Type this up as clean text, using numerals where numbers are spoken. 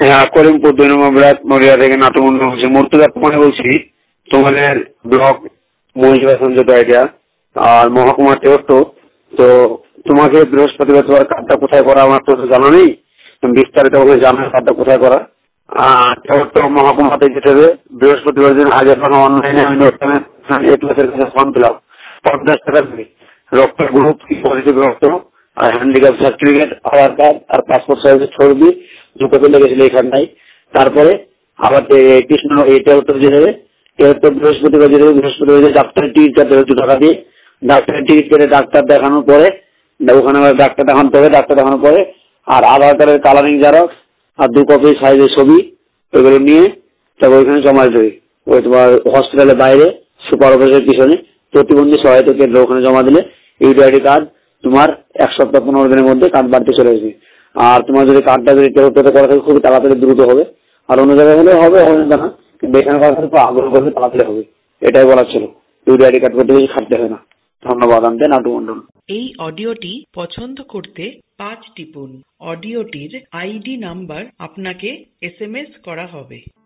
হ্যাঁ, করিমপুর 2 নম্বর ব্লক নড়িয়া থেকে নাট্যমন্ডল বলছি। মূর্তিদার মানে বলছি তোমাদের ব্লক মহিলা সংযত আইডিয়া আর মহকুমা টেওটো। তো তোমাকে বৃহস্পতিবার তোমার কার্ডটা কোথায় করা আমার তো জানা নেই, বিস্তারিত ভাবে জানা কার্ডটা কোথায় করা। টেওটো মহকুমাতে যেতে হবে বৃহস্পতিবার দিন। আগে এখন অনলাইনে আমি A ক্লাসের কাছে ফর্ম ফিল-আপ 50 টাকা ফি। রক্ত গ্রুপ পজিটিভ রক্ত আর হ্যান্ডিক্যাপ সার্টিফিকেট, আধার কার্ড আর পাসপোর্ট সাইজের ছবি দুটো পেলে গেছিল এখানটাই। তারপরে আবার কৃষ্ণ এটা উত্তর যেতে হবে। বৃহস্পতিবার যেতে হবে। বৃহস্পতিবার ডাক্তারের টিকিট কাটতে হবে 2 টাকা দিয়ে। ডাক্তারের টিকিট কেটে ডাক্তার দেখানোর পরে ওখানে আবার ডাক্তার দেখাতে হবে। ডাক্তার দেখানোর পরে আর আধার কার্ডের কালারিং জেরক্স আর 2 কপি সাইজের ছবি ওইগুলো নিয়ে তারপর ওইখানে জমা দিতে হবে। ওই তোমার হসপিটালের বাইরে সুপার অফিসের পিছনে প্রতিবন্ধী সহায়তা কেন্দ্র, ওখানে জমা দিলে ইউডিআইডি কার্ড তোমার 1 সপ্তাহ 15 দিনের মধ্যে কার্ড বাড়িতে চলে আসবে। আর তোমার যদি কার্ডটা যদি টেওটোতে করা থাকে খুবই তাড়াতাড়ি দ্রুত হবে। আর অন্য জায়গায় হলে হবে না, কিন্তু এখানে করা থাকলে আগ্রহ করবে তাড়াতাড়ি হবে। এটাই বলার ছিল। ইউডিআইডি কার্ড করতে বেশি খাটতে হয় না। ধন্যবাদ। আনতে নাট্যমন্ডল। এই অডিওটি পছন্দ করতে 5 টিপুন। অডিওটির আইডি নাম্বার আপনাকে SMS করা হবে।